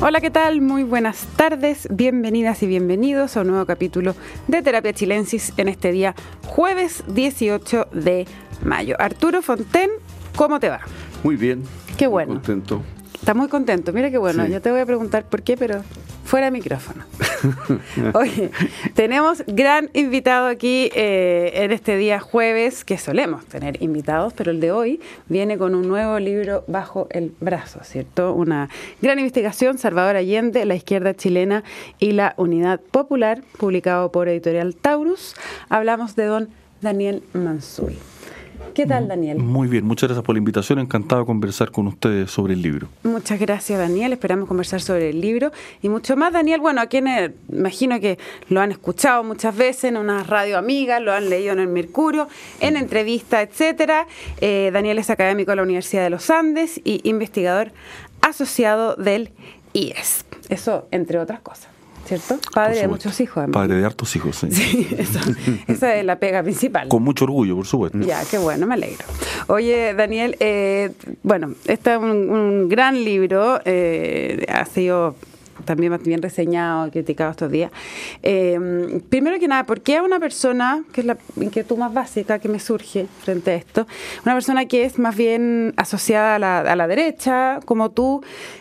Hola, ¿qué tal? Muy buenas tardes, bienvenidas y bienvenidos a un nuevo capítulo de Terapia Chilensis en este día jueves 18 de mayo. Arturo Fonten, ¿cómo te va? Muy bien. Qué bueno. Muy contento. Está muy contento, mira qué bueno. Sí. Yo te voy a preguntar por qué, pero fuera de micrófono. Oye, tenemos gran invitado aquí en este día jueves, que solemos tener invitados, pero el de hoy viene con un nuevo libro bajo el brazo, ¿cierto? Una gran investigación, Salvador Allende, la izquierda chilena y la unidad popular, publicado por Editorial Taurus. Hablamos de don Daniel Mansuy. ¿Qué tal, Daniel? Muy bien, muchas gracias por la invitación. Encantado de conversar con ustedes sobre el libro. Muchas gracias, Daniel. Esperamos conversar sobre el libro y mucho más. Daniel, bueno, a quienes imagino que lo han escuchado muchas veces en una radio amiga, lo han leído en el Mercurio, en entrevistas, etcétera. Daniel es académico de la Universidad de los Andes y investigador asociado del IES. Eso, entre otras cosas. ¿Cierto? Padre de muchos hijos, además. Padre de hartos hijos, sí. Sí, esa es la pega principal. Con mucho orgullo, por supuesto. Ya, qué bueno, me alegro. Oye, Daniel, bueno, este es un gran libro, ha sido también bien reseñado, criticado estos días. Primero que nada, ¿por qué a una persona, que es la inquietud más básica que me surge frente a esto, una persona que es más bien asociada a la derecha, como tú,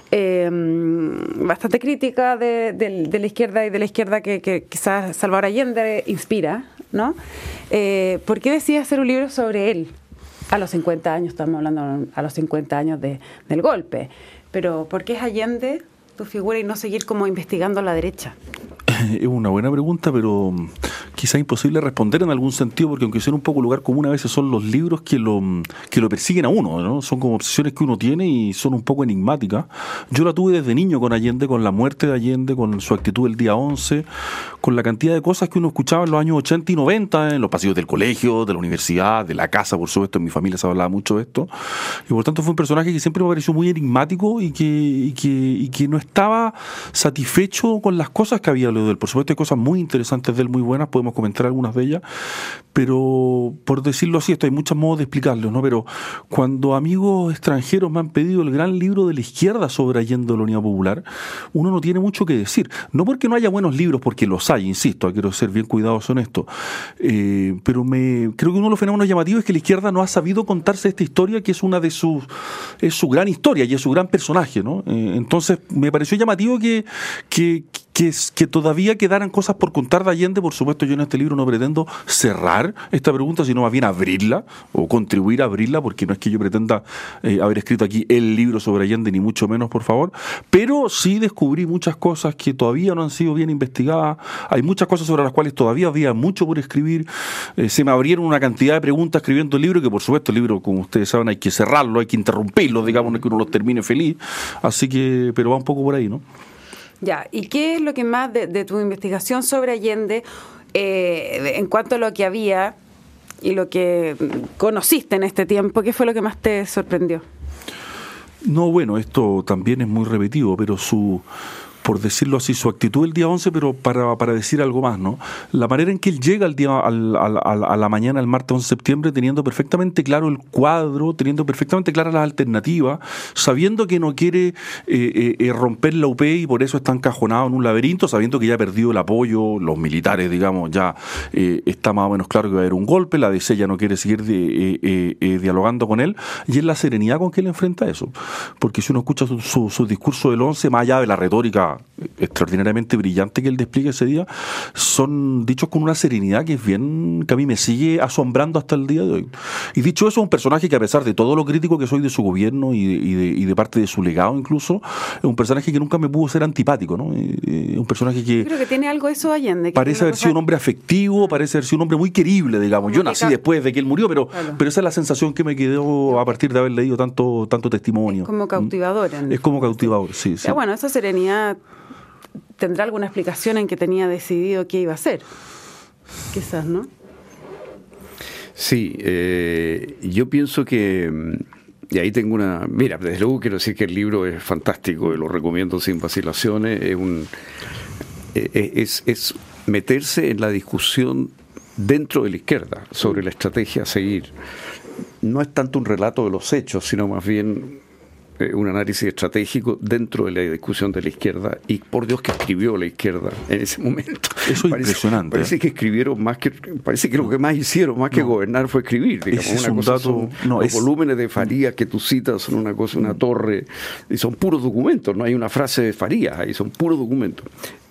bastante crítica de la izquierda y de la izquierda que quizás Salvador Allende inspira, ¿no? ¿Por qué decides hacer un libro sobre él? A los 50 años, estamos hablando a los 50 años del golpe. Pero ¿por qué es Allende tu figura y no seguir como investigando a la derecha? Es una buena pregunta, pero quizá imposible responder en algún sentido, porque aunque sea un poco lugar común, a veces son los libros que lo persiguen a uno, ¿no? Son como obsesiones que uno tiene y son un poco enigmáticas. Yo la tuve desde niño con Allende, con la muerte de Allende, con su actitud el día 11, con la cantidad de cosas que uno escuchaba en los años 80 y 90, en los pasillos del colegio, de la universidad, de la casa, por supuesto, en mi familia se hablaba mucho de esto, y por tanto fue un personaje que siempre me pareció muy enigmático y que no estaba satisfecho con las cosas que había leído de él. Por supuesto hay cosas muy interesantes de él, muy buenas, podemos comentar algunas de ellas, pero por decirlo así, esto hay muchos modos de explicarlo, ¿no? Pero cuando amigos extranjeros me han pedido el gran libro de la izquierda sobre Allende de la Unidad Popular, uno no tiene mucho que decir, no porque no haya buenos libros, porque los hay, insisto, quiero ser bien cuidadoso en esto, pero creo que uno de los fenómenos llamativos es que la izquierda no ha sabido contarse esta historia, que es es su gran historia y es su gran personaje, ¿no? Entonces me pareció llamativo que todavía quedaran cosas por contar de Allende. Por supuesto, yo en este libro no pretendo cerrar esta pregunta, sino más bien abrirla o contribuir a abrirla, porque no es que yo pretenda haber escrito aquí el libro sobre Allende, ni mucho menos, por favor, pero sí descubrí muchas cosas que todavía no han sido bien investigadas. Hay muchas cosas sobre las cuales todavía había mucho por escribir. Se me abrieron una cantidad de preguntas escribiendo el libro, que por supuesto el libro, como ustedes saben, hay que cerrarlo, hay que interrumpirlo, digamos, no es que uno los termine feliz, así que, pero va un poco por ahí, ¿no? Ya, ¿y qué es lo que más de tu investigación sobre Allende, en cuanto a lo que había y lo que conociste en este tiempo, qué fue lo que más te sorprendió? No, bueno, esto también es muy repetitivo, pero por decirlo así, su actitud el día 11, pero para decir algo más, ¿no? La manera en que él llega a la mañana del martes 11 de septiembre, teniendo perfectamente claro el cuadro, teniendo perfectamente claras las alternativas, sabiendo que no quiere romper la UP y por eso está encajonado en un laberinto, sabiendo que ya ha perdido el apoyo, los militares, digamos, ya está más o menos claro que va a haber un golpe, la DC ya no quiere seguir dialogando con él, y es la serenidad con que él enfrenta eso. Porque si uno escucha su discurso del 11, más allá de la retórica extraordinariamente brillante que él despliega ese día, son dichos con una serenidad que es bien, que a mí me sigue asombrando hasta el día de hoy. Y dicho eso, es un personaje que, a pesar de todo lo crítico que soy de su gobierno y de parte de su legado incluso, es un personaje que nunca me pudo ser antipático, ¿no? Un personaje que... Yo creo que tiene algo eso Allende. Parece haber sido un hombre afectivo, parece haber sido un hombre muy querible, digamos. Yo nací después de que él murió, pero esa es la sensación que me quedó a partir de haber leído tanto testimonio. Es como cautivador. Es como cautivador, sí. Pero bueno, esa serenidad tendrá alguna explicación en que tenía decidido qué iba a hacer. Quizás, ¿no? Sí, yo pienso que, y ahí tengo una... Mira, desde luego quiero decir que el libro es fantástico y lo recomiendo sin vacilaciones. Es meterse en la discusión dentro de la izquierda sobre la estrategia a seguir. No es tanto un relato de los hechos, sino más bien un análisis estratégico dentro de la discusión de la izquierda, y por Dios que escribió la izquierda en ese momento. Eso es impresionante. Parece que escribieron más que, parece que lo que más hicieron, más que gobernar, fue escribir. Digamos, ese es un dato, los volúmenes de Farías que tú citas son una cosa, una torre, y son puros documentos, no hay una frase de Farías, ahí son puros documentos.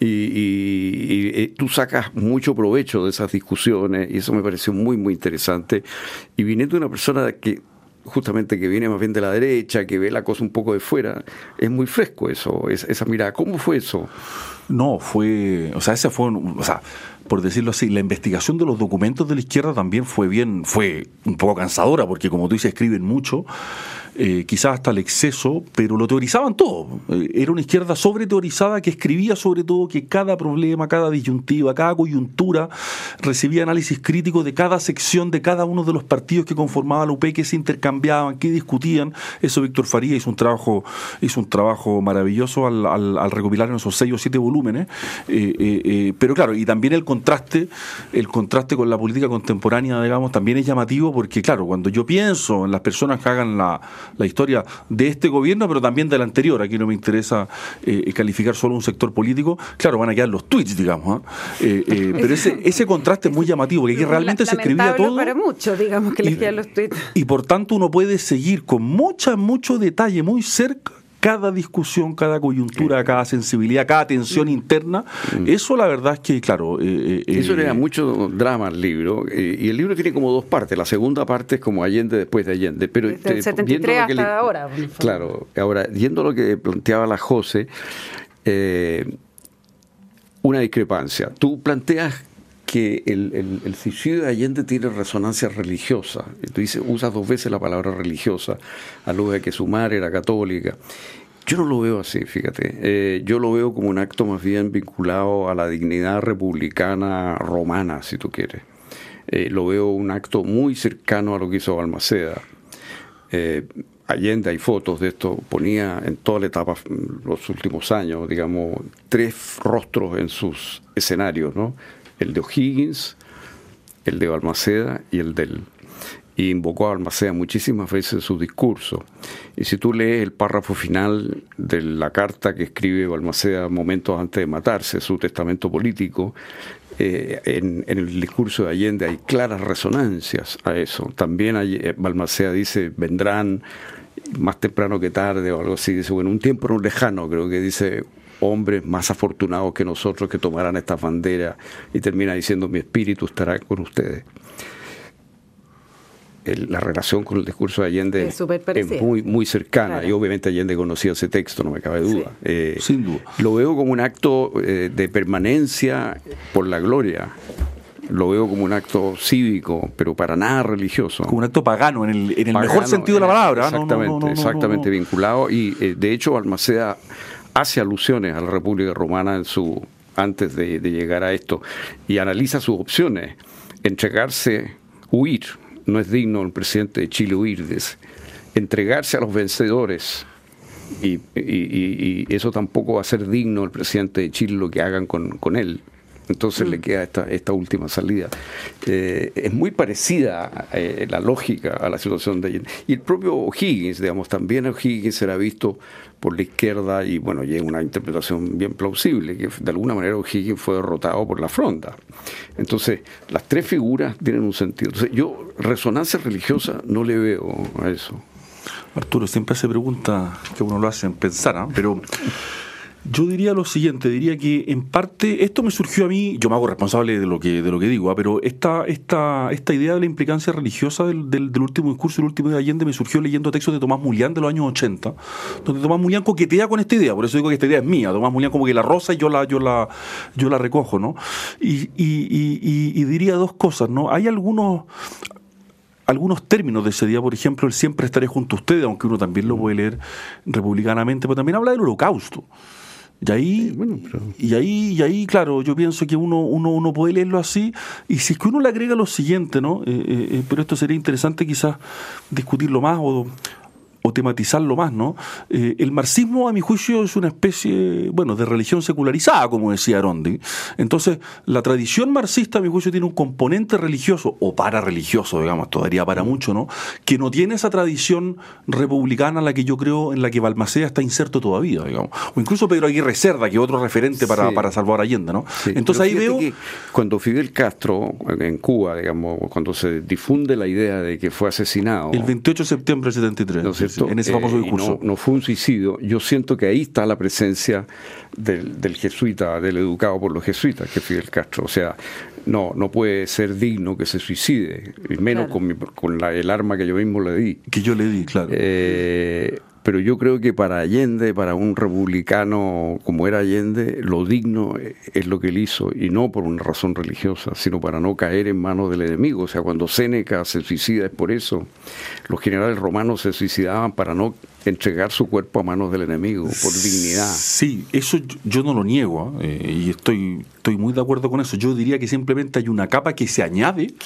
Y tú sacas mucho provecho de esas discusiones, y eso me pareció muy, muy interesante. Y viniendo de una persona que justamente que viene más bien de la derecha, que ve la cosa un poco de fuera, es muy fresco eso, esa mirada. ¿Cómo fue eso? No, ese fue, por decirlo así, la investigación de los documentos de la izquierda también fue un poco cansadora, porque como tú dices, escriben mucho, quizás hasta el exceso, pero lo teorizaban todo. Era una izquierda sobreteorizada que escribía sobre todo que cada problema, cada disyuntiva, cada coyuntura recibía análisis crítico de cada sección de cada uno de los partidos que conformaban la UP, que se intercambiaban, que discutían. Eso Víctor Faría hizo un trabajo maravilloso al recopilar en esos 6 o 7 volúmenes. Pero claro, y también el contraste con la política contemporánea, digamos, también es llamativo, porque claro, cuando yo pienso en las personas que hagan la historia de este gobierno, pero también del anterior, aquí no me interesa calificar solo un sector político, claro, van a quedar los tweets, digamos, pero ese contraste es muy llamativo, que aquí realmente se escribía todo. Para muchos, digamos, que les quedan los tweets. Y por tanto uno puede seguir con mucho detalle, muy cerca, cada discusión, cada coyuntura, cada sensibilidad, cada tensión interna. Eso la verdad es que, claro... eso le da mucho drama al libro, y el libro tiene como 2 partes. La segunda parte es como Allende después de Allende. Pero desde el 73 hasta ahora. Claro, ahora, yendo a lo que planteaba la José, una discrepancia. Tú planteas que el suicidio de Allende tiene resonancia religiosa. Tú usas 2 veces la palabra religiosa, alude a que su madre era católica. Yo no lo veo así, fíjate. Yo lo veo como un acto más bien vinculado a la dignidad republicana romana, si tú quieres. Lo veo un acto muy cercano a lo que hizo Balmaceda. Allende, hay fotos de esto, ponía en toda la etapa, los últimos años, digamos, 3 rostros en sus escenarios, ¿no? El de O'Higgins, el de Balmaceda y el de él. Y invocó a Balmaceda muchísimas veces en su discurso. Y si tú lees el párrafo final de la carta que escribe Balmaceda momentos antes de matarse, su testamento político, en el discurso de Allende hay claras resonancias a eso. También Balmaceda dice, vendrán más temprano que tarde o algo así. Dice, bueno, un tiempo no lejano, creo que dice, hombres más afortunados que nosotros que tomarán estas banderas, y termina diciendo, mi espíritu estará con ustedes. La relación con el discurso de Allende es muy, muy cercana, claro. Y obviamente Allende conocía ese texto, no me cabe duda. Sí, sin duda. Lo veo como un acto de permanencia por la gloria. Lo veo como un acto cívico, pero para nada religioso. Como un acto pagano, en el pagano, mejor sentido de la palabra. Exactamente vinculado. Y de hecho Balmaceda hace alusiones a la República Romana antes de llegar a esto, y analiza sus opciones. Entregarse, huir. No es digno el presidente de Chile huir, dice. Entregarse a los vencedores, y eso tampoco va a ser digno el presidente de Chile lo que hagan con él. Entonces le queda esta última salida. Es muy parecida la lógica a la situación de Allende. Y el propio O'Higgins, digamos, también O'Higgins será visto por la izquierda, y bueno, y es una interpretación bien plausible, que de alguna manera O'Higgins fue derrotado por la Fronda. Entonces, las 3 figuras tienen un sentido. Entonces, yo resonancia religiosa no le veo a eso. Arturo, siempre se pregunta que uno lo hace en pensar, ¿no? Pero yo diría lo siguiente, diría que en parte esto me surgió a mí, yo me hago responsable de lo que digo, pero esta idea de la implicancia religiosa del último discurso, el último de Allende, me surgió leyendo textos de Tomás Mulián de los años 80, donde Tomás Mulián coquetea con esta idea, por eso digo que esta idea es mía. Tomás Mulián como que la roza y yo la recojo, ¿no? Y diría 2 cosas, ¿no? Hay algunos términos de ese día, por ejemplo, el siempre estaré junto a ustedes, aunque uno también lo puede leer republicanamente, pero también habla del holocausto. Y ahí, claro, yo pienso que uno puede leerlo así, y si es que uno le agrega lo siguiente, ¿no? Pero esto sería interesante quizás discutirlo más, tematizarlo más, ¿no? El marxismo, a mi juicio, es una especie, bueno, de religión secularizada, como decía Arondi. Entonces, la tradición marxista, a mi juicio, tiene un componente religioso, o parareligioso, digamos, todavía para mucho, ¿no? Que no tiene esa tradición republicana en la que yo creo, en la que Balmaceda está inserto todavía, digamos. O incluso Pedro Aguirre Cerda, que es otro referente para Salvador Allende, ¿no? Sí. Entonces ahí veo... Que cuando Fidel Castro, en Cuba, digamos, cuando se difunde la idea de que fue asesinado... El 28 de septiembre del 73, ¿no es cierto? En ese famoso discurso. No fue un suicidio. Yo siento que ahí está la presencia del jesuita, del educado por los jesuitas, que es Fidel Castro. O sea, no puede ser digno que se suicide, y menos con el arma que yo mismo le di. Que yo le di, claro. Pero yo creo que para Allende, para un republicano como era Allende, lo digno es lo que él hizo, y no por una razón religiosa, sino para no caer en manos del enemigo. O sea, cuando Séneca se suicida es por eso. Los generales romanos se suicidaban para no entregar su cuerpo a manos del enemigo, por dignidad. Sí, eso yo no lo niego, y estoy muy de acuerdo con eso. Yo diría que simplemente hay una capa que se añade, que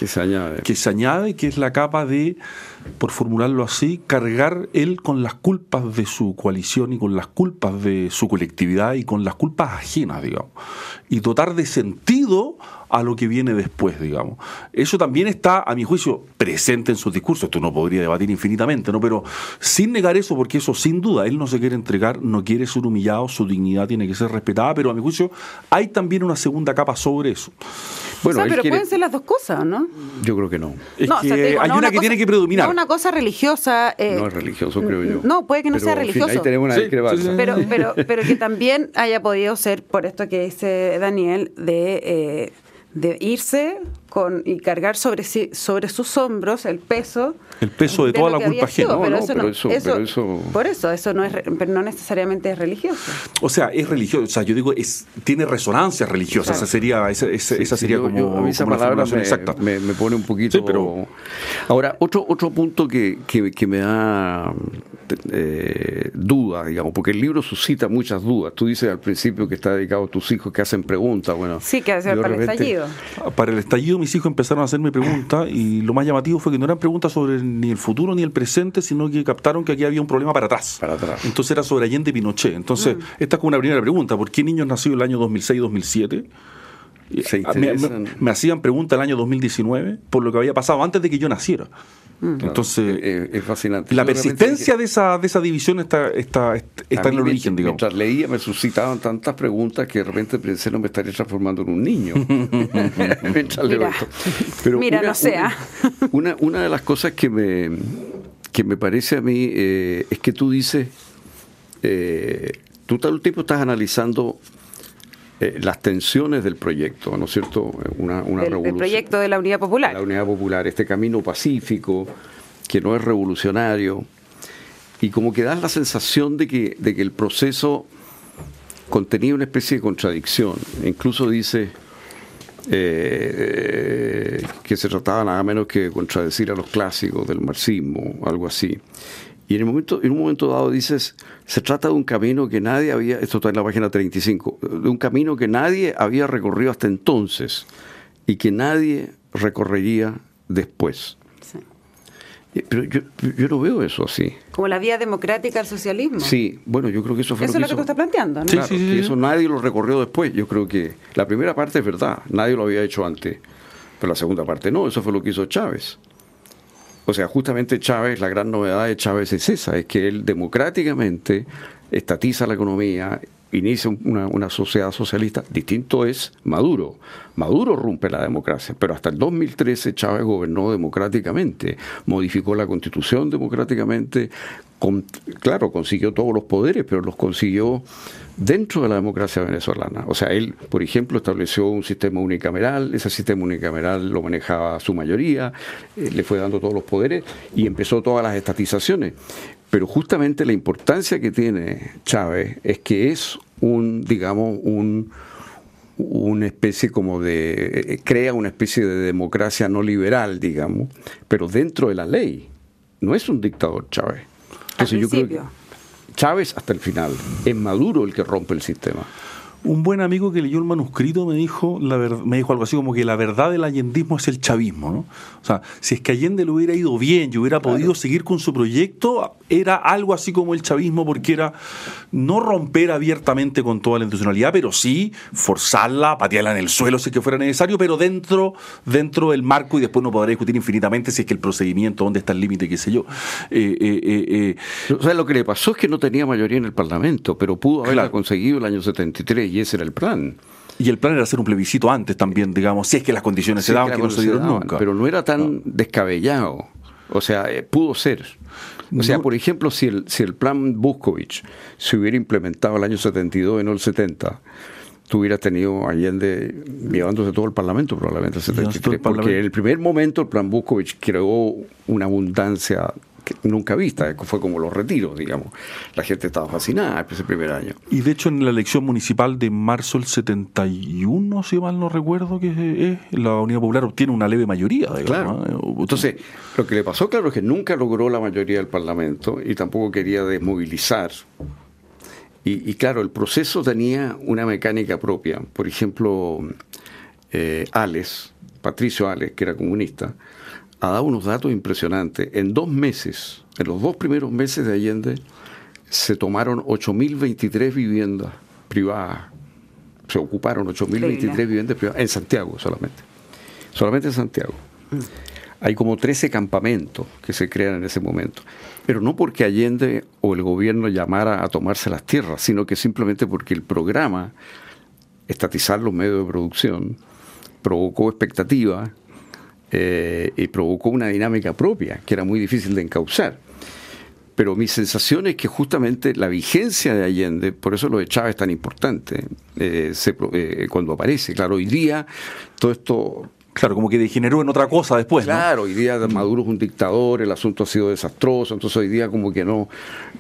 es la capa de, por formularlo así, cargar él con las culpas de su coalición y con las culpas de su colectividad y con las culpas ajenas, digamos, y dotar de sentido a lo que viene después, digamos. Eso también está, a mi juicio, presente en sus discursos. Esto no podría debatir infinitamente, ¿no? Pero sin negar eso, porque eso sin duda, él no se quiere entregar, no quiere ser humillado, su dignidad tiene que ser respetada, pero a mi juicio hay también una segunda capa sobre eso. Bueno, pero pueden ser las dos cosas, ¿no? Yo creo que no. Es que hay una que tiene que predominar. No, una cosa religiosa. No es religioso, creo yo. No, puede que no sea religioso. Ahí tenemos una discrepancia. Pero que también haya podido ser, por esto que dice Daniel, de irse y cargar sobre sus hombros el peso de toda la culpa ajena. Por eso pero no necesariamente es religioso. O sea, es religioso, o sea, yo digo, tiene resonancia religiosa. Claro. Esa sería como esa una palabra formulación exacta. Me pone un poquito. Sí, pero... Ahora, otro punto que me da duda, digamos, porque el libro suscita muchas dudas. Tú dices al principio que está dedicado a tus hijos que hacen preguntas. Bueno, sí, que hacer para el estallido. Para el estallido, mis hijos empezaron a hacerme preguntas, y lo más llamativo fue que no eran preguntas sobre ni el futuro ni el presente, sino que captaron que aquí había un problema para atrás. Entonces era sobre Allende y Pinochet. Entonces, esta es como una primera pregunta: ¿por qué niños nacidos en el año 2006-2007? Me hacían preguntas el año 2019 por lo que había pasado antes de que yo naciera. Entonces, es fascinante. La persistencia de esa división está en el origen, digamos. Mientras leía me suscitaban tantas preguntas que de repente pensé, no me estaría transformando en un niño. Mientras leo esto. Pero una de las cosas que me parece a mí es que tú dices, tú todo el tiempo estás analizando las tensiones del proyecto, ¿no es cierto? Una revolución. El proyecto de la Unidad Popular. La Unidad Popular, este camino pacífico, que no es revolucionario, y como que das la sensación de que el proceso contenía una especie de contradicción. Incluso dice que se trataba nada menos que de contradecir a los clásicos del marxismo, algo así. Y en un momento dado dices, se trata de un camino que nadie había, esto está en la página 35, de un camino que nadie había recorrido hasta entonces y que nadie recorrería después. Sí. Pero yo no veo eso así. Como la vía democrática al socialismo. Sí, bueno, yo creo que eso fue lo que tú estás planteando, ¿no? Claro, que eso nadie lo recorrió después. Yo creo que la primera parte es verdad, nadie lo había hecho antes, pero la segunda parte no, eso fue lo que hizo Chávez. O sea, justamente Chávez, la gran novedad de Chávez es esa, es que él democráticamente estatiza la economía, inicia una sociedad socialista. Distinto es Maduro. Maduro rompe la democracia, pero hasta el 2013 Chávez gobernó democráticamente, modificó la Constitución democráticamente, claro, consiguió todos los poderes, pero los consiguió dentro de la democracia venezolana. O sea, él, por ejemplo, estableció un sistema unicameral, ese sistema unicameral lo manejaba su mayoría, le fue dando todos los poderes y empezó todas las estatizaciones. Pero justamente la importancia que tiene Chávez es que es una especie como crea una especie de democracia no liberal, digamos, pero dentro de la ley. No es un dictador Chávez. Entonces yo creo que Chávez hasta el final, es Maduro el que rompe el sistema. Un buen amigo que leyó el manuscrito me dijo algo así como que la verdad del allendismo es el chavismo, ¿no? O sea, si es que Allende le hubiera ido bien y hubiera podido seguir con su proyecto, era algo así como el chavismo, porque era no romper abiertamente con toda la institucionalidad, pero sí forzarla, patearla en el suelo si es que fuera necesario, pero dentro del marco, y después no podrá discutir infinitamente si es que el procedimiento, dónde está el límite, qué sé yo. O sea, lo que le pasó es que no tenía mayoría en el Parlamento, pero pudo haberla conseguido el año 73 y ese era el plan. Y el plan era hacer un plebiscito antes también, digamos, si es que las condiciones se daban, que no se dieron nunca. Pero no era tan descabellado. O sea, pudo ser. O sea, por ejemplo, si el plan Buscovich se hubiera implementado el año 72 y no el 70, tú hubieras tenido Allende llevándose todo el Parlamento probablemente el 73. Porque en el primer momento el plan Buscovich creó una abundancia que nunca vista, fue como los retiros, digamos. La gente estaba fascinada ese primer año. Y de hecho en la elección municipal de marzo del 71, si mal no recuerdo, que la Unidad Popular obtiene una leve mayoría. Digamos, claro. Entonces, lo que le pasó, claro, es que nunca logró la mayoría del Parlamento y tampoco quería desmovilizar. Y claro, el proceso tenía una mecánica propia. Por ejemplo, Patricio Ales, que era comunista, ha dado unos datos impresionantes. En 2 meses, en los 2 primeros meses de Allende, se tomaron 8.023 viviendas privadas. Se ocuparon 8.023 viviendas privadas en Santiago solamente. Solamente en Santiago. Hay como 13 campamentos que se crean en ese momento. Pero no porque Allende o el gobierno llamara a tomarse las tierras, sino que simplemente porque el programa, estatizar los medios de producción, provocó expectativas, y provocó una dinámica propia que era muy difícil de encauzar. Pero mi sensación es que justamente la vigencia de Allende, por eso lo de Chávez es tan importante, cuando aparece. Claro, hoy día todo esto... Claro, como que degeneró en otra cosa después, ¿no? Claro, hoy día Maduro es un dictador, el asunto ha sido desastroso, entonces hoy día como que no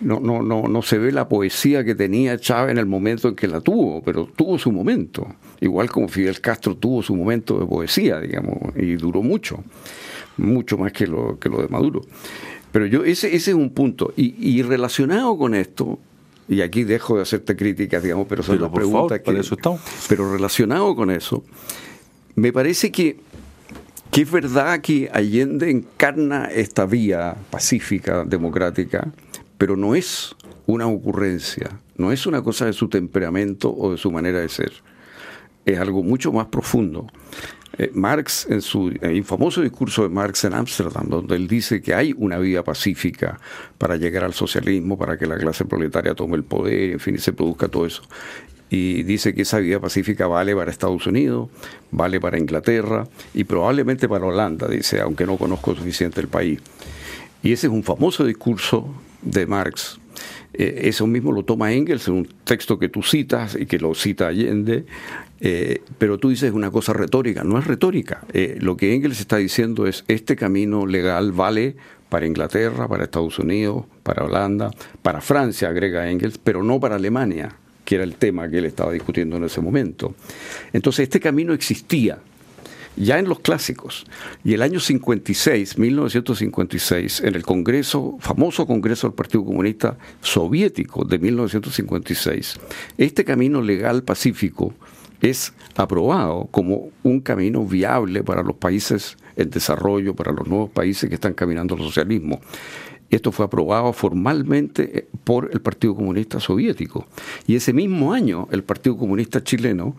se ve la poesía que tenía Chávez en el momento en que la tuvo, pero tuvo su momento. Igual como Fidel Castro tuvo su momento de poesía, digamos, y duró mucho más que lo de Maduro. Pero ese es un punto. Y relacionado con esto, y aquí dejo de hacerte críticas, digamos, pero son las preguntas que... eso estamos. Pero relacionado con eso, me parece que es verdad que Allende encarna esta vía pacífica, democrática, pero no es una ocurrencia, no es una cosa de su temperamento o de su manera de ser. Es algo mucho más profundo. Marx, en su infamoso discurso de Marx en Ámsterdam, donde él dice que hay una vía pacífica para llegar al socialismo, para que la clase proletaria tome el poder, en fin, y se produzca todo eso. Y dice que esa vía pacífica vale para Estados Unidos, vale para Inglaterra y probablemente para Holanda, dice, aunque no conozco suficiente el país. Y ese es un famoso discurso de Marx. Eso mismo lo toma Engels en un texto que tú citas y que lo cita Allende, pero tú dices una cosa retórica. No es retórica. Lo que Engels está diciendo es: este camino legal vale para Inglaterra, para Estados Unidos, para Holanda, para Francia, agrega Engels, pero no para Alemania, que era el tema que él estaba discutiendo en ese momento. Entonces este camino existía ya en los clásicos. Y el año 56, 1956, en el famoso Congreso del Partido Comunista Soviético de 1956, este camino legal pacífico es aprobado como un camino viable para los países en desarrollo, para los nuevos países que están caminando al socialismo. Esto fue aprobado formalmente por el Partido Comunista Soviético. Y ese mismo año, el Partido Comunista Chileno,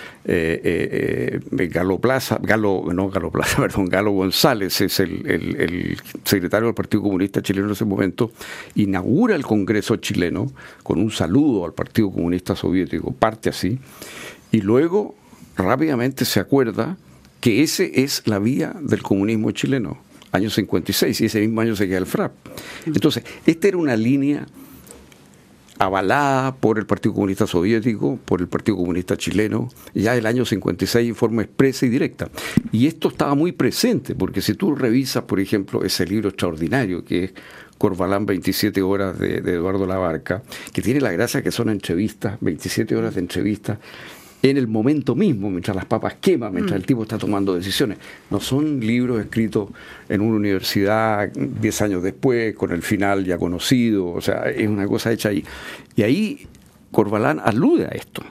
Galo González es el secretario del Partido Comunista Chileno en ese momento, inaugura el Congreso chileno con un saludo al Partido Comunista Soviético, parte así, y luego rápidamente se acuerda que ese es la vía del comunismo chileno. Año 56, y ese mismo año se queda el FRAP. Entonces, esta era una línea avalada por el Partido Comunista Soviético, por el Partido Comunista Chileno, ya el año 56 en forma expresa y directa. Y esto estaba muy presente, porque si tú revisas, por ejemplo, ese libro extraordinario que es Corvalán, 27 horas de Eduardo Labarca, que tiene la gracia que son entrevistas, 27 horas de entrevistas, en el momento mismo, mientras las papas queman, mientras el tipo está tomando decisiones. No son libros escritos en una universidad 10 años después, con el final ya conocido, o sea, es una cosa hecha ahí. Y ahí Corvalán alude a esto.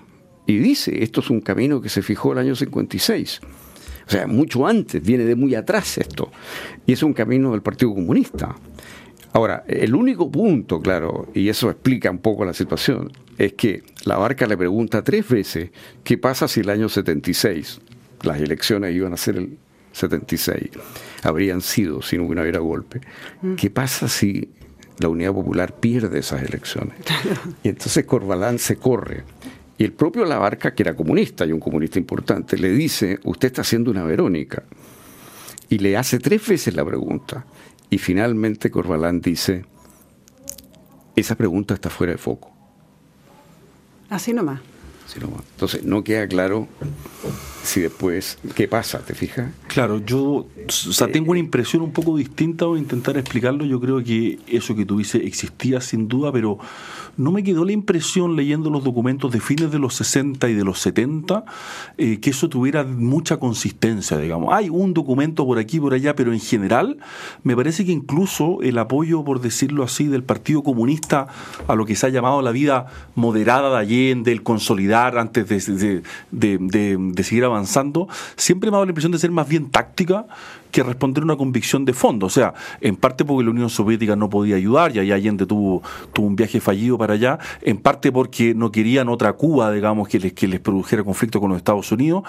y dice, esto es un camino que se fijó el año 56. O sea, mucho antes, viene de muy atrás esto. Y es un camino del Partido Comunista. Ahora, el único punto, claro, y eso explica un poco la situación, es que Labarca le pregunta 3 veces qué pasa si el año 76, las elecciones iban a ser el 76, habrían sido si no hubiera golpe. ¿Qué pasa si la Unidad Popular pierde esas elecciones? Y entonces Corvalán se corre. Y el propio Labarca, que era comunista y un comunista importante, le dice, usted está haciendo una Verónica. Y le hace 3 veces la pregunta. Y finalmente Corvalán dice, esa pregunta está fuera de foco. Así nomás. Entonces no queda claro si después, ¿qué pasa? ¿Te fijas? Claro, yo tengo una impresión un poco distinta, voy a intentar explicarlo. Yo creo que eso que tú dices existía sin duda, pero no me quedó la impresión leyendo los documentos de fines de los 60 y de los 70 que eso tuviera mucha consistencia, digamos. Hay un documento por aquí y por allá, pero en general me parece que incluso el apoyo, por decirlo así, del Partido Comunista a lo que se ha llamado la vida moderada de Allende, el consolidar antes de seguir avanzando, siempre me ha dado la impresión de ser más bien táctica que responder a una convicción de fondo. O sea, en parte porque la Unión Soviética no podía ayudar, y ahí Allende tuvo un viaje fallido para allá, en parte porque no querían otra Cuba, digamos, que les produjera conflicto con los Estados Unidos,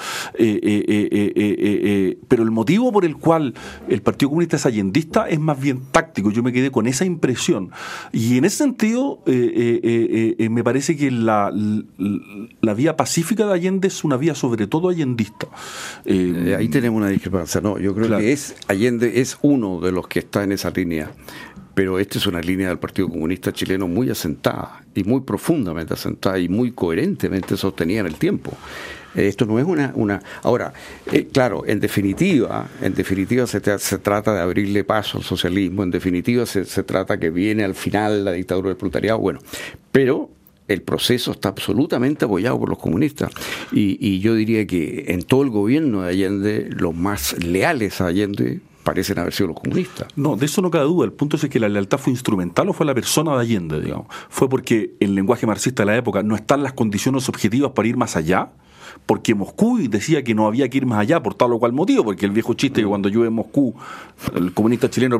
pero el motivo por el cual el Partido Comunista es allendista es más bien táctico. Yo me quedé con esa impresión, y en ese sentido me parece que la vía pacífica de Allende es una vía sobre todo allendista. Ahí tenemos una discrepancia. No, yo creo que Allende es uno de los que está en esa línea, pero esta es una línea del Partido Comunista chileno muy asentada y muy profundamente asentada y muy coherentemente sostenida en el tiempo. Esto no es una... Ahora, claro, en definitiva se trata de abrirle paso al socialismo, en definitiva se trata que viene al final la dictadura del proletariado, bueno, pero el proceso está absolutamente apoyado por los comunistas, y yo diría que en todo el gobierno de Allende los más leales a Allende parecen haber sido los comunistas. No, de eso no cabe duda. El punto es que la lealtad fue instrumental o fue la persona de Allende, digamos. Fue porque en el lenguaje marxista de la época no están las condiciones objetivas para ir más allá, porque Moscú decía que no había que ir más allá por tal o cual motivo, porque el viejo chiste que cuando llueve en Moscú el comunista chileno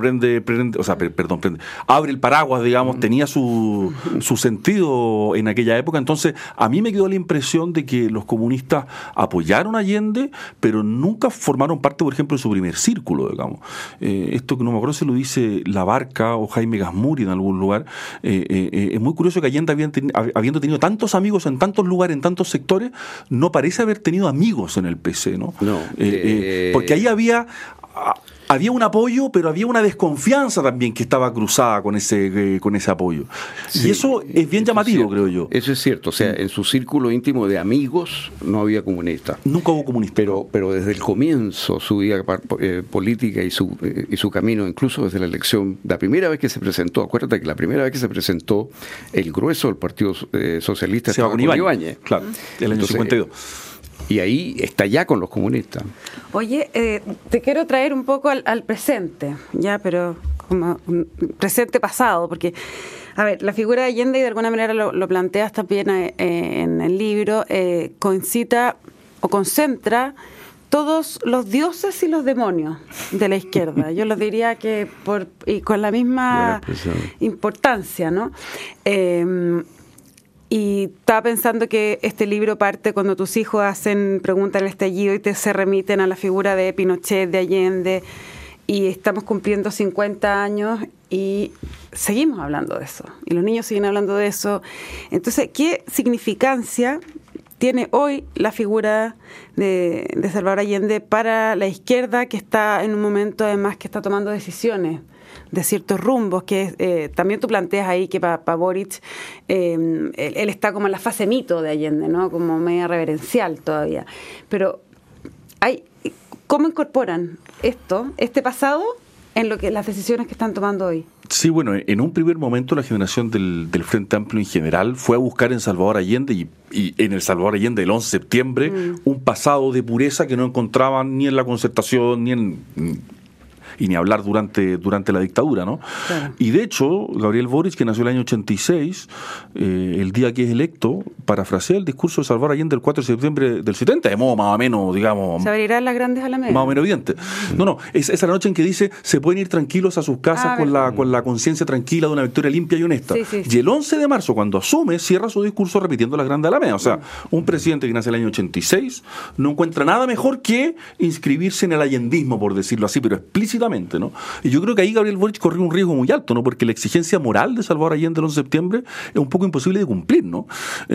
abre el paraguas, digamos, tenía su sentido en aquella época. Entonces a mí me quedó la impresión de que los comunistas apoyaron a Allende, pero nunca formaron parte, por ejemplo, de su primer círculo, digamos. Esto que no me acuerdo si lo dice Labarca o Jaime Gazmuri en algún lugar, es muy curioso que Allende habiendo tenido tantos amigos en tantos lugares, en tantos sectores, no parece haber tenido amigos en el PC, ¿no? No. Porque ahí había un apoyo, pero había una desconfianza también que estaba cruzada con ese apoyo. Sí, y eso es bien llamativo, creo yo. Eso es cierto. O sea, en su círculo íntimo de amigos no había comunistas. Nunca hubo comunistas. Pero desde el comienzo, su vida política y su camino, incluso desde la elección, la primera vez que se presentó, acuérdate que la primera vez que se presentó, el grueso del Partido Socialista estaba con Ibáñez. Claro, el año 52. Y ahí está ya con los comunistas. Oye, te quiero traer un poco al presente, ya, pero como presente pasado, porque, a ver, la figura de Allende, y de alguna manera lo planteas también en el libro, concita o concentra todos los dioses y los demonios de la izquierda. Yo los diría que y con la misma importancia, ¿no? Y estaba pensando que este libro parte cuando tus hijos hacen preguntas al estallido y se remiten a la figura de Pinochet, de Allende, y estamos cumpliendo 50 años y seguimos hablando de eso, y los niños siguen hablando de eso. Entonces, ¿qué significancia tiene hoy la figura de Salvador Allende para la izquierda, que está en un momento además que está tomando decisiones de ciertos rumbos, que también tú planteas ahí que para Boric él está como en la fase mito de Allende, ¿no? Como media reverencial todavía, pero ¿cómo incorporan este pasado en las decisiones que están tomando hoy? Sí, bueno, en un primer momento la generación del Frente Amplio en general fue a buscar en Salvador Allende y en el Salvador Allende del 11 de septiembre un pasado de pureza que no encontraban ni en la Concertación ni en y ni hablar durante la dictadura, ¿no? Claro. Y de hecho, Gabriel Boric, que nació el año 86, el día que es electo, parafrasea el discurso de Salvador Allende el 4 de septiembre del 70, de modo más o menos, digamos... Se abrirán las grandes alamedas. Más o menos evidente. No, esa es la noche en que dice, se pueden ir tranquilos a sus casas con la conciencia tranquila de una victoria limpia y honesta. Sí. Y el 11 de marzo, cuando asume, cierra su discurso repitiendo las grandes alamedas. O sea, un presidente que nace el año 86 no encuentra nada mejor que inscribirse en el allendismo, por decirlo así, pero explícitamente, ¿no? Y yo creo que ahí Gabriel Boric corrió un riesgo muy alto, ¿no? Porque la exigencia moral de Salvador Allende el 11 de septiembre es un poco imposible de cumplir, ¿no?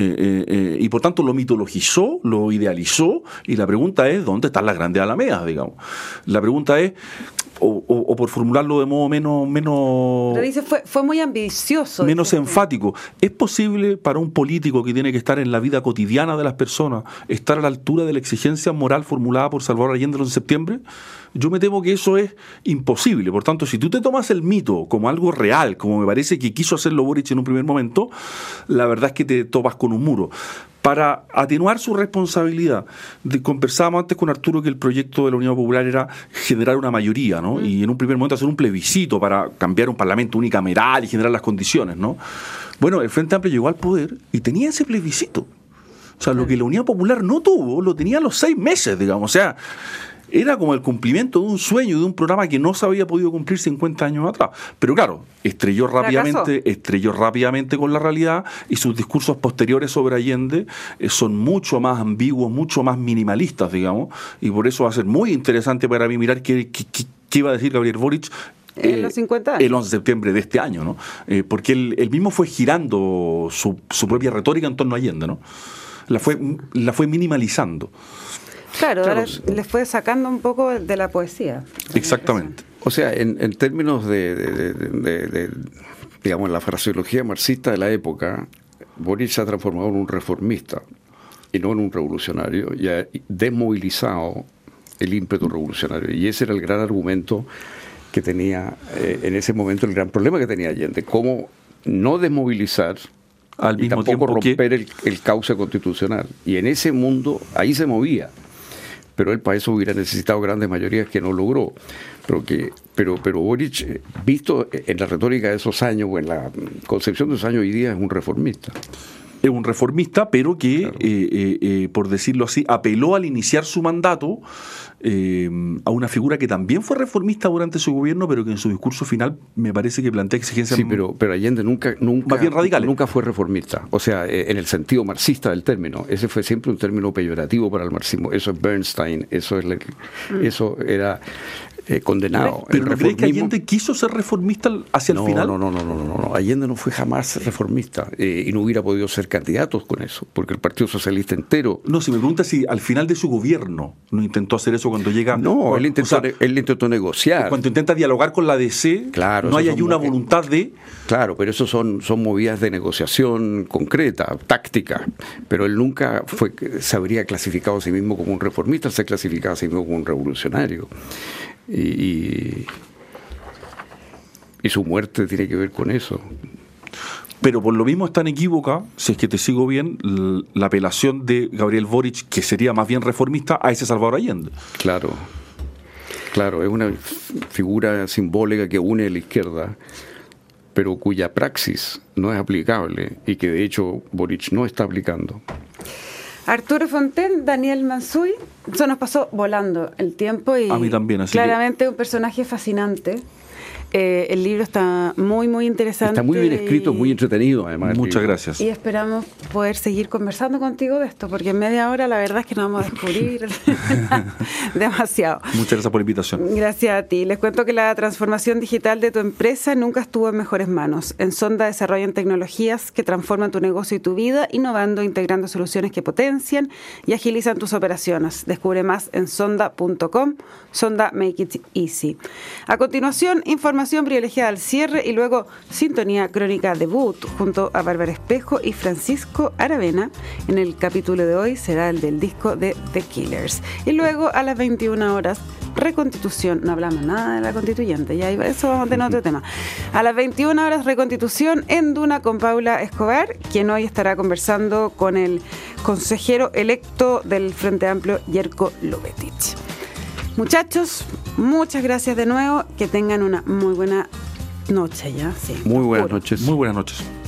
Y por tanto lo mitologizó, lo idealizó, y la pregunta es, ¿dónde están las grandes alamedas, digamos? La pregunta es, o por formularlo de modo menos Pero dice, fue muy ambicioso. menos enfático, ¿es posible para un político que tiene que estar en la vida cotidiana de las personas estar a la altura de la exigencia moral formulada por Salvador Allende el 11 de septiembre? Yo me temo que eso es imposible. Por tanto, si tú te tomas el mito como algo real, como me parece que quiso hacerlo Boric en un primer momento, la verdad es que te topas con un muro. Para atenuar su responsabilidad, conversábamos antes con Arturo que el proyecto de la Unidad Popular era generar una mayoría, ¿no? Y en un primer momento hacer un plebiscito para cambiar un parlamento unicameral y generar las condiciones, ¿no? Bueno, el Frente Amplio llegó al poder y tenía ese plebiscito. O sea, lo que la Unidad Popular no tuvo, lo tenía a los 6 meses, digamos. O sea, era como el cumplimiento de un sueño, de un programa que no se había podido cumplir 50 años atrás. Pero claro, estrelló rápidamente con la realidad, y sus discursos posteriores sobre Allende son mucho más ambiguos, mucho más minimalistas, digamos, y por eso va a ser muy interesante para mí mirar qué iba a decir Gabriel Boric en los 50 años. El 11 de septiembre de este año, ¿no? Porque él mismo fue girando su propia retórica en torno a Allende, ¿no? La fue minimalizando. Claro, ahora le fue sacando un poco de la poesía. Exactamente. O sea, en términos de digamos, la fraseología marxista de la época, Boric se ha transformado en un reformista y no en un revolucionario, y ha desmovilizado el ímpetu revolucionario. Y ese era el gran argumento que tenía en ese momento, el gran problema que tenía Allende, cómo no desmovilizar al mismo y tampoco tiempo romper el cauce constitucional. Y en ese mundo, ahí se movía. Pero él para eso hubiera necesitado grandes mayorías que no logró. Pero Boric, visto en la retórica de esos años o en la concepción de esos años hoy día, es un reformista. Es un reformista, pero que, claro, por decirlo así, apeló al iniciar su mandato a una figura que también fue reformista durante su gobierno, pero que en su discurso final me parece que plantea exigencias pero Allende nunca más bien radicales. Nunca fue reformista, o sea, en el sentido marxista del término. Ese fue siempre un término peyorativo para el marxismo. Eso es Bernstein, eso era condenado. ¿Pero no crees que Allende quiso ser reformista hacia el final? No. Allende no fue jamás reformista, y no hubiera podido ser candidatos con eso, porque el Partido Socialista entero... No, si me preguntas si al final de su gobierno no intentó hacer eso cuando llega... No, él intentó negociar. Cuando intenta dialogar con la DC, claro, no hay allí una voluntad de... Claro, pero eso son movidas de negociación concreta, táctica, pero él nunca se habría clasificado a sí mismo como un reformista, se clasificaba a sí mismo como un revolucionario. Y su muerte tiene que ver con eso. Pero por lo mismo es tan equívoca, si es que te sigo bien, la apelación de Gabriel Boric, que sería más bien reformista, a ese Salvador Allende. Claro, es una figura simbólica que une a la izquierda, pero cuya praxis no es aplicable y que de hecho Boric no está aplicando. Arturo Fontaine, Daniel Mansuy, eso nos pasó volando el tiempo y a mí también, así claramente un personaje fascinante. El libro está muy, muy interesante. Está muy bien escrito, muy entretenido además. Muchas gracias. Y esperamos poder seguir conversando contigo de esto, porque en media hora la verdad es que no vamos a descubrir demasiado. Muchas gracias por la invitación. Gracias a ti. Les cuento que la transformación digital de tu empresa nunca estuvo en mejores manos. En Sonda desarrollan tecnologías que transforman tu negocio y tu vida, innovando, integrando soluciones que potencian y agilizan tus operaciones. Descubre más en sonda.com. Sonda Make It Easy. A continuación, información privilegiada al cierre y luego sintonía crónica debut junto a Bárbara Espejo y Francisco Aravena. En el capítulo de hoy será el del disco de The Killers. Y luego a las 21 horas, Reconstitución. No hablamos nada de la constituyente, ya eso vamos a tener otro tema. A las 21 horas, Reconstitución en Duna con Paula Escobar, quien hoy estará conversando con el consejero electo del Frente Amplio, Jerko Lubetich. Muchachos, muchas gracias de nuevo. Que tengan una muy buena noche ya. Sí, muy buenas noches. Muy buenas noches.